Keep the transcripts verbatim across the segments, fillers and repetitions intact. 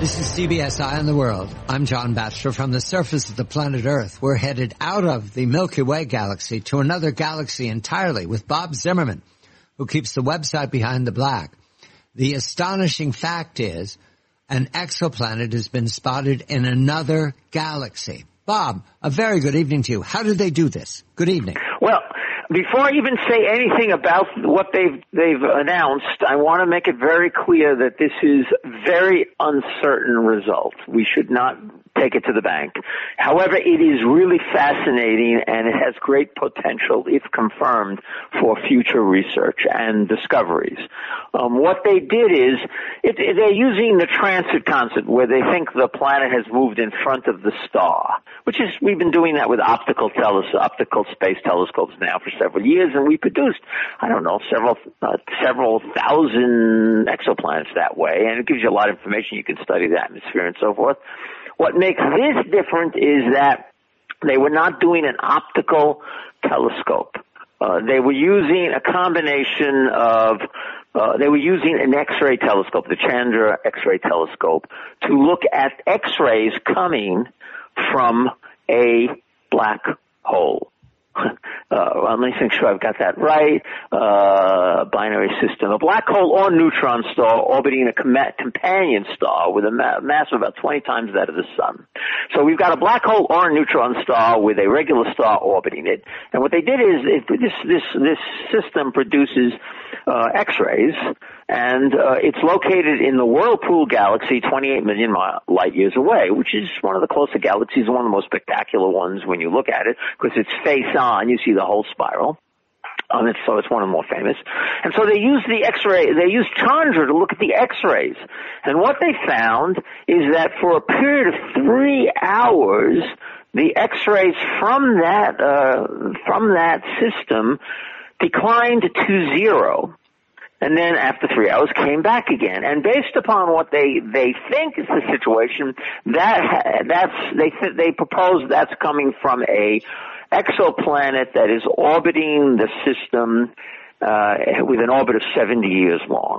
This is C B S Eye on the World. I'm John Batchelor. From the surface of the planet Earth, we're headed out of the Milky Way galaxy to another galaxy entirely with Bob Zimmerman, who keeps the website Behind the Black. The astonishing fact is an exoplanet has been spotted in another galaxy. Bob, a very good evening to you. How did they do this? Good evening. Well, before I even say anything about what they've they've announced, I want to make it very clear that this is very uncertain result. We should not take it to the bank. However, it is really fascinating, and it has great potential, if confirmed, for future research and discoveries. Um, what they did is, it, it, they're using the transit concept, where they think the planet has moved in front of the star, which is, we've been doing that with optical teles- optical space telescopes now for several years, and we produced, I don't know, several uh, several thousand exoplanets that way, and it gives you a lot of information. You can study the atmosphere and so forth. What makes this different is that they were not doing an optical telescope. Uh, they were using a combination of, uh, they were using an X-ray telescope, the Chandra X-ray telescope, to look at X-rays coming from a black hole. Uh, let me make sure I've got that right. Uh, binary system. A black hole or neutron star orbiting a com- companion star with a ma- mass of about twenty times that of the sun. So we've got a black hole or a neutron star with a regular star orbiting it. And what they did is it, this, this, this system produces uh, X-rays, and uh, it's located in the Whirlpool galaxy, twenty-eight million mi- light years away, which is one of the closer galaxies, one of the most spectacular ones when you look at it, because it's face on. You see the whole spiral. Um, it's, so it's one of the more famous. And so they use the X-ray, they use Chandra to look at the X-rays. And what they found is that for a period of three hours, the X-rays from that, uh, from that system declined to zero. And then after three hours came back again. And based upon what they, they think is the situation, that, that's, they, they propose that's coming from a exoplanet that is orbiting the system, uh, with an orbit of seventy years long.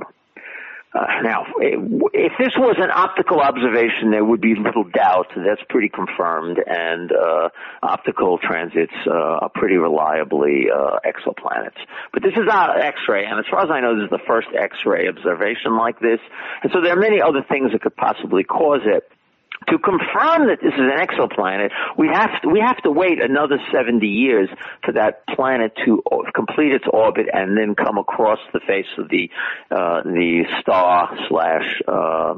Uh, now, if this was an optical observation, there would be little doubt. That's pretty confirmed, and uh, optical transits uh, are pretty reliably uh, exoplanets. But this is not X-ray, and as far as I know, this is the first X-ray observation like this. And so there are many other things that could possibly cause it. To confirm that this is an exoplanet, we have to, we have to wait another seventy years for that planet to complete its orbit and then come across the face of the uh, the star slash uh,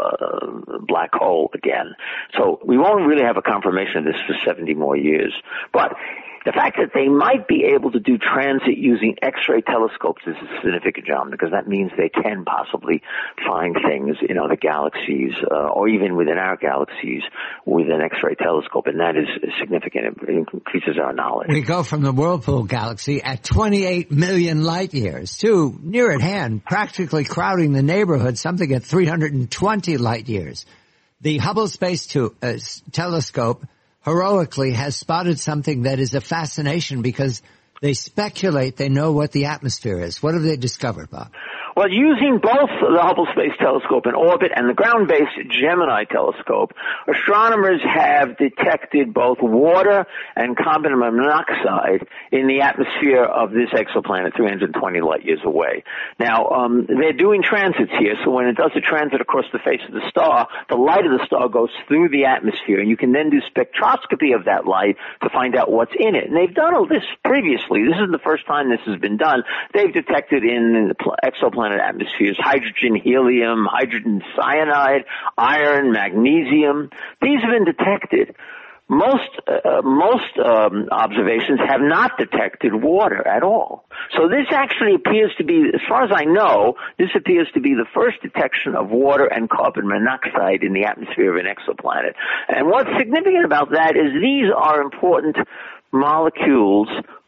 uh, black hole again. So we won't really have a confirmation of this for seventy more years. But the fact that they might be able to do transit using X-ray telescopes is significant, John, because that means they can possibly find things in other galaxies, uh, or even within our galaxies with an X-ray telescope, and that is significant. It increases our knowledge. We go from the Whirlpool galaxy at twenty-eight million light years to near at hand, practically crowding the neighborhood, something at three hundred twenty light years. The Hubble Space to, uh, Telescope heroically has spotted something that is a fascination because they speculate they know what the atmosphere is. What have they discovered, Bob? Well, using both the Hubble Space Telescope in orbit and the ground-based Gemini telescope, astronomers have detected both water and carbon monoxide in the atmosphere of this exoplanet three hundred twenty light years away. Now, um, they're doing transits here, so when it does a transit across the face of the star, the light of the star goes through the atmosphere, and you can then do spectroscopy of that light to find out what's in it. And they've done all this previously. This is the first time this has been done. They've detected in the exoplanet atmospheres hydrogen, helium, hydrogen cyanide, iron, magnesium. These have been detected. Most uh, most um, observations have not detected water at all. So this actually appears to be, as far as I know, this appears to be the first detection of water and carbon monoxide in the atmosphere of an exoplanet. And what's significant about that is these are important molecules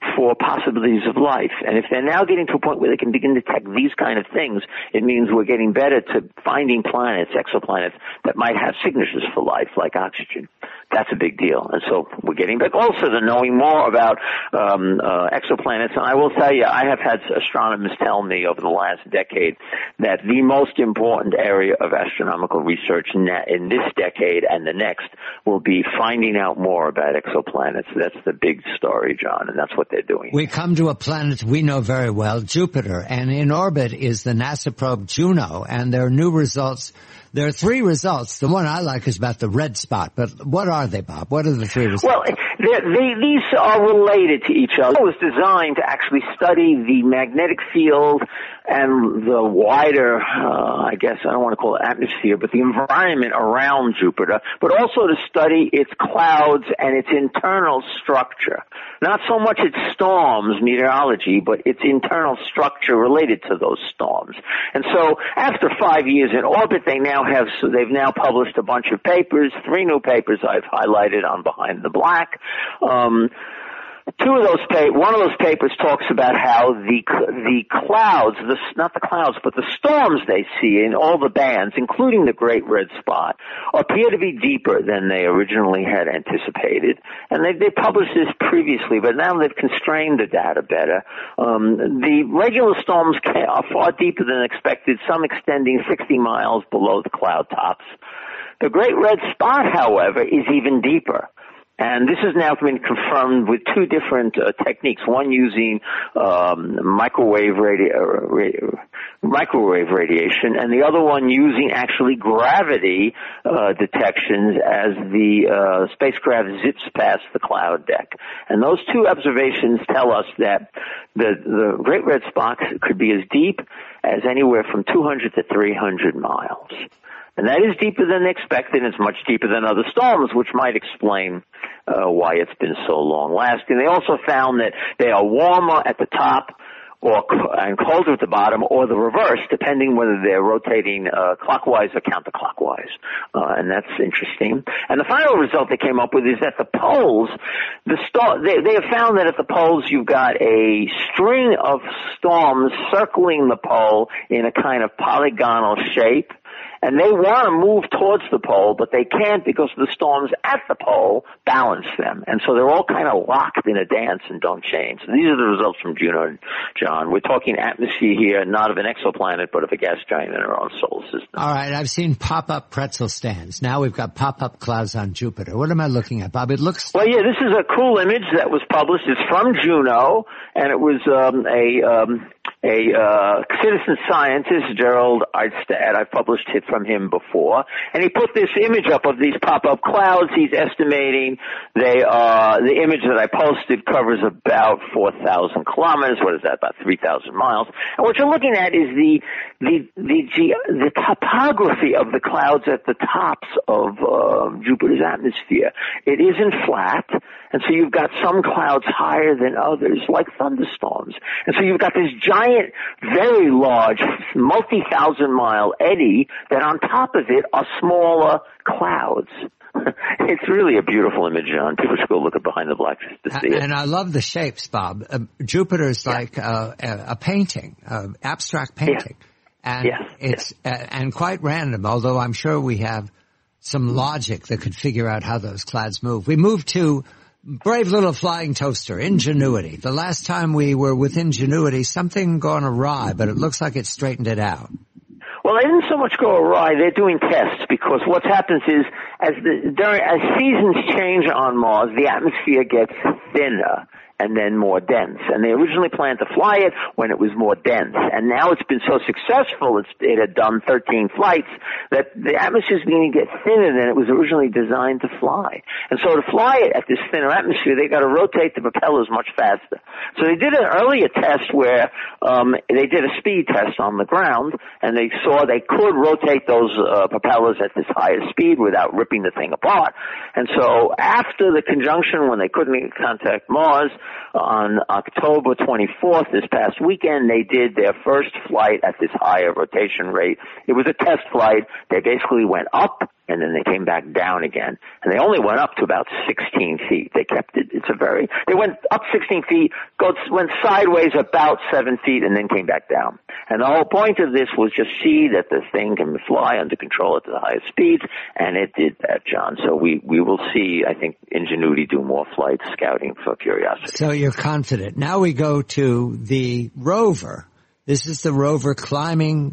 for possibilities of life. And if they're now getting to a point where they can begin to detect these kind of things, it means we're getting better to finding planets, exoplanets, that might have signatures for life, like oxygen. That's a big deal. And so we're getting back also to knowing more about um, uh, exoplanets. And I will tell you, I have had astronomers tell me over the last decade that the most important area of astronomical research in, that, in this decade and the next will be finding out more about exoplanets. That's the big story, John, and that's what they're doing. We come to a planet we know very well, Jupiter, and in orbit is the NASA probe Juno, and there are new results. There are three results. The one I like is about the red spot, but what are they, Bob? What are the three results? Well, they, they, these are related to each other. It was designed to actually study the magnetic field and the wider, uh, I guess, I don't want to call it atmosphere, but the environment around Jupiter, but also to study its clouds and its internal structure. Not so much its storms, meteorology, but its internal structure related to those storms. And so after five years in orbit, they now have, so they've now published a bunch of papers, three new papers I've highlighted on Behind the Black. Um, Two of those pa- one of those papers talks about how the the clouds, the, not the clouds, but the storms they see in all the bands, including the Great Red Spot, appear to be deeper than they originally had anticipated. And they they published this previously, but now they've constrained the data better. Um, the regular storms are far deeper than expected, some extending sixty miles below the cloud tops. The Great Red Spot, however, is even deeper. And this has now been confirmed with two different uh, techniques, one using um, microwave, radi- uh, ra- microwave radiation, and the other one using actually gravity uh, detections as the uh, spacecraft zips past the cloud deck. And those two observations tell us that the, the Great Red Spot could be as deep as anywhere from two hundred to three hundred miles. And that is deeper than expected, and it's much deeper than other storms, which might explain uh, why it's been so long-lasting. They also found that they are warmer at the top or and colder at the bottom, or the reverse, depending whether they're rotating uh, clockwise or counterclockwise. Uh, and that's interesting. And the final result they came up with is that the poles, the star, they, they have found that at the poles you've got a string of storms circling the pole in a kind of polygonal shape. And they want to move towards the pole, but they can't because the storms at the pole balance them. And so they're all kind of locked in a dance and don't change. So these are the results from Juno, John. We're talking atmosphere here, not of an exoplanet, but of a gas giant in our own solar system. All right, I've seen pop-up pretzel stands. Now we've got pop-up clouds on Jupiter. What am I looking at, Bob? It looks... Well, yeah, this is a cool image that was published. It's from Juno, and it was um, a... Um, A uh, citizen scientist, Gerald Eidstad. I've published it from him before, and he put this image up of these pop-up clouds. He's estimating they are, the image that I posted covers about four thousand kilometers. What is that? About three thousand miles. And what you're looking at is the the the ge- the topography of the clouds at the tops of uh, Jupiter's atmosphere. It isn't flat, and so you've got some clouds higher than others, like thunderstorms. And so you've got this giant, very large, multi-thousand mile eddy that on top of it are smaller clouds. It's really a beautiful image, John. People should go look at Behind the Black to see it. And I love the shapes, Bob. Uh, Jupiter's yeah. like uh, a, a painting, uh, abstract painting. Yeah. And yes, it's yes. Uh, and quite random, although I'm sure we have some logic that could figure out how those clouds move. We move to brave little flying toaster, Ingenuity. The last time we were with Ingenuity, something gone awry, but it looks like it straightened it out. Well, they didn't so much go awry. They're doing tests because what happens is as the during as seasons change on Mars, the atmosphere gets thinner and then more dense. And they originally planned to fly it when it was more dense. And now it's been so successful, it's, it had done thirteen flights, that the atmosphere is going to get thinner than it was originally designed to fly. And so to fly it at this thinner atmosphere, they got to rotate the propellers much faster. So they did an earlier test where um, they did a speed test on the ground, and they saw they could rotate those uh, propellers at this higher speed without ripping the thing apart. And so after the conjunction, when they couldn't contact Mars, on October twenty-fourth, this past weekend, they did their first flight at this higher rotation rate. It was a test flight. They basically went up and then they came back down again. And they only went up to about sixteen feet. They kept it, it's a very, they went up sixteen feet, go, went sideways about seven feet, and then came back down. And the whole point of this was just see that this thing can fly under control at the highest speeds, and it did that, John. So we, we will see, I think, Ingenuity do more flights scouting for Curiosity. So you're confident. Now we go to the rover. This is the rover climbing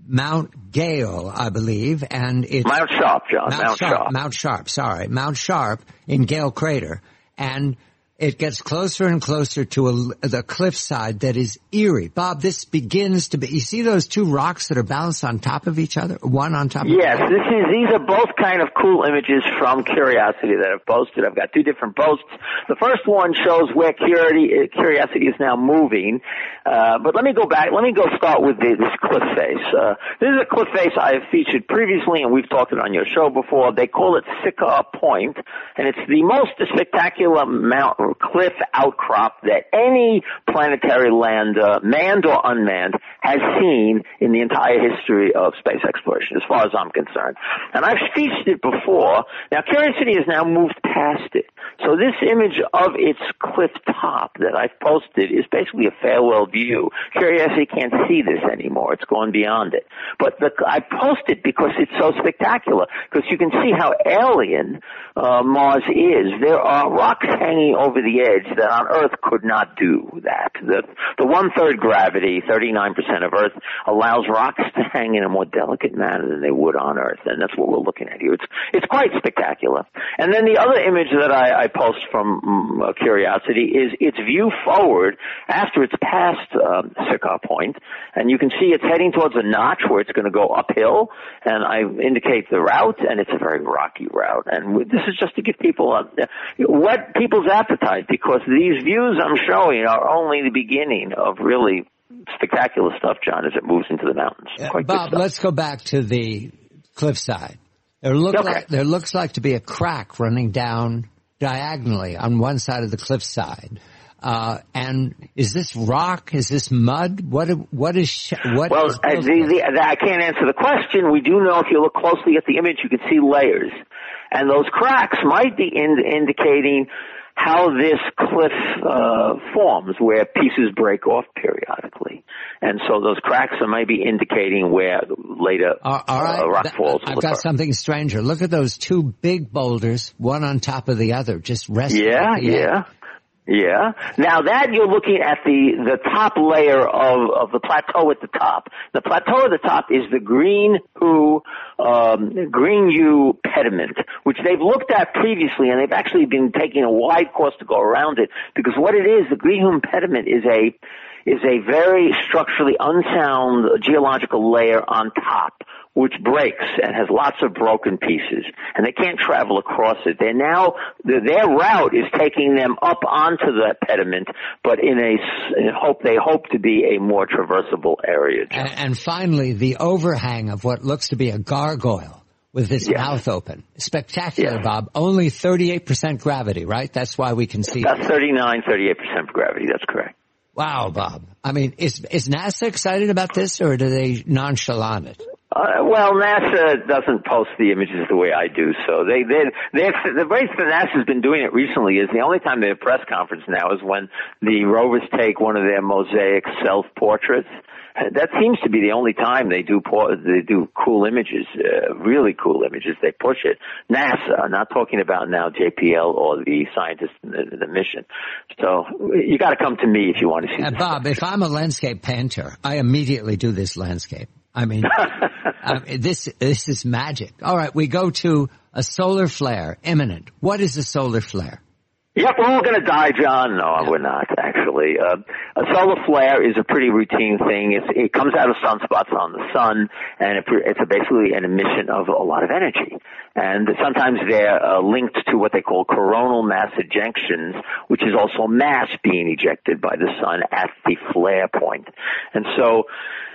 Mount Gale, I believe, and it's Mount Sharp, John. Mount, Mount Sharp, Sharp. Mount Sharp, sorry. Mount Sharp in Gale Crater. And it gets closer and closer to a, the cliffside that is eerie. Bob, this begins to be, you see those two rocks that are balanced on top of each other? One on top of Yes, the other? this is, these are both kind of cool images from Curiosity that I've posted. I've got two different posts. The first one shows where Curiosity, Curiosity is now moving. Uh, but let me go back, let me go start with the, this cliff face. Uh, this is a cliff face I have featured previously, and we've talked it on your show before. They call it Sycamore Point, and it's the most spectacular mount, cliff outcrop that any planetary lander, manned or unmanned, has seen in the entire history of space exploration, as far as I'm concerned. And I've featured it before. Now, Curiosity has now moved past it. So this image of its cliff top that I've posted is basically a farewell view. Curiosity can't see this anymore. It's gone beyond it. But the, I post it because it's so spectacular, because you can see how alien uh, Mars is. There are rocks hanging over the edge that on Earth could not do that. The, the one-third gravity, thirty-nine percent of Earth, allows rocks to hang in a more delicate manner than they would on Earth, and that's what we're looking at here. It's, it's quite spectacular. And then the other image that I, I post from um, Curiosity is its view forward after it's past um, Sycamore Point, and you can see it's heading towards a notch where it's going to go uphill, and I indicate the route, and it's a very rocky route. And this is just to give people a, whet people's appetite, because these views I'm showing are only the beginning of really spectacular stuff, John, as it moves into the mountains. Uh, Bob, let's go back to the cliffside. There, look okay. like, there looks like to be a crack running down diagonally on one side of the cliffside. Uh, and is this rock? Is this mud? What, what is, what well, is uh, the, the, I can't answer the question. We do know if you look closely at the image, you can see layers. And those cracks might be in, indicating how this cliff uh, forms, where pieces break off periodically. And so those cracks are maybe indicating where later all right. uh, rock falls I've will got occur. something stranger. Look at those two big boulders, one on top of the other, just resting. Yeah, yeah. Yeah. Now that you're looking at the, the top layer of, of the plateau at the top. The plateau at the top is the Green Hoo, um, Green U pediment, which they've looked at previously, and they've actually been taking a wide course to go around it, because what it is, the Green Hoo pediment is a, is a very structurally unsound geological layer on top, which breaks and has lots of broken pieces, and they can't travel across it. They're now, their route is taking them up onto the pediment, but in a, in hope, they hope to be a more traversable area. And, and finally, the overhang of what looks to be a gargoyle with its yes. mouth open. Spectacular, yes. Bob. Only thirty-eight percent gravity, right? That's why we can see. That's thirty-nine, thirty-eight percent gravity. That's correct. Wow, Bob. I mean, is, is NASA excited about this, or do they nonchalant it? Uh, well, NASA doesn't post the images the way I do, so they, they, they, the way NASA's been doing it recently is the only time they have a press conference now is when the rovers take one of their mosaic self-portraits. That seems to be the only time they do they do cool images, uh, really cool images. They push it. NASA, not talking about now J P L or the scientists in the, the mission. So you got to come to me if you want to see. Uh, Bob, if I'm a landscape painter, I immediately do this landscape. I mean, um, this this is magic. All right, we go to a solar flare imminent. What is a solar flare? Yep, we're all going to die, John. No, yeah. We're not, actually. Uh, a solar flare is a pretty routine thing. It's, it comes out of sunspots on the sun, and it, it's a basically an emission of a lot of energy. And sometimes they're uh, linked to what they call coronal mass ejections, which is also mass being ejected by the sun at the flare point. And so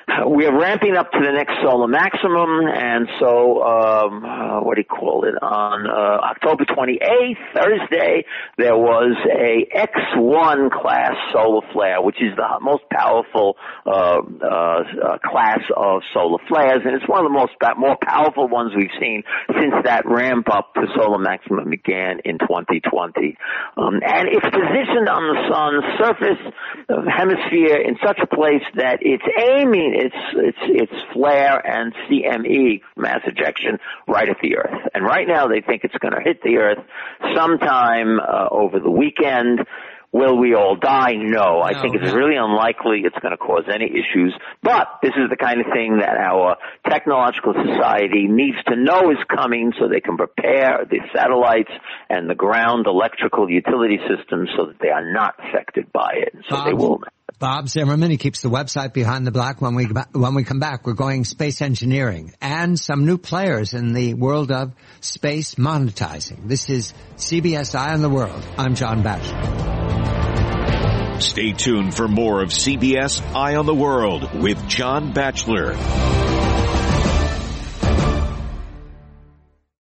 we are ramping up to the next solar maximum, and so um, uh, what do you call it? On uh, October twenty-eighth, Thursday, there was a X one class solar flare, which is the most powerful uh, uh, uh, class of solar flares, and it's one of the most more powerful ones we've seen since that ramp up to solar maximum began in twenty twenty. Um, and it's positioned on the sun's surface of the hemisphere in such a place that it's aiming its its its flare and C M E, mass ejection, right at the Earth. And right now they think it's going to hit the Earth sometime uh, over the weekend. Will we all die? No. I no, think it's no. really unlikely it's going to cause any issues. But this is the kind of thing that our technological society needs to know is coming so they can prepare the satellites and the ground electrical utility systems so that they are not affected by it. So Bob, they will. Bob Zimmerman, he keeps the website Behind the Black. When we, when we come back, we're going space engineering and some new players in the world of space monetizing. This is C B S Eye on the World. I'm John Batchelor. Stay tuned for more of C B S Eye on the World with John Batchelor.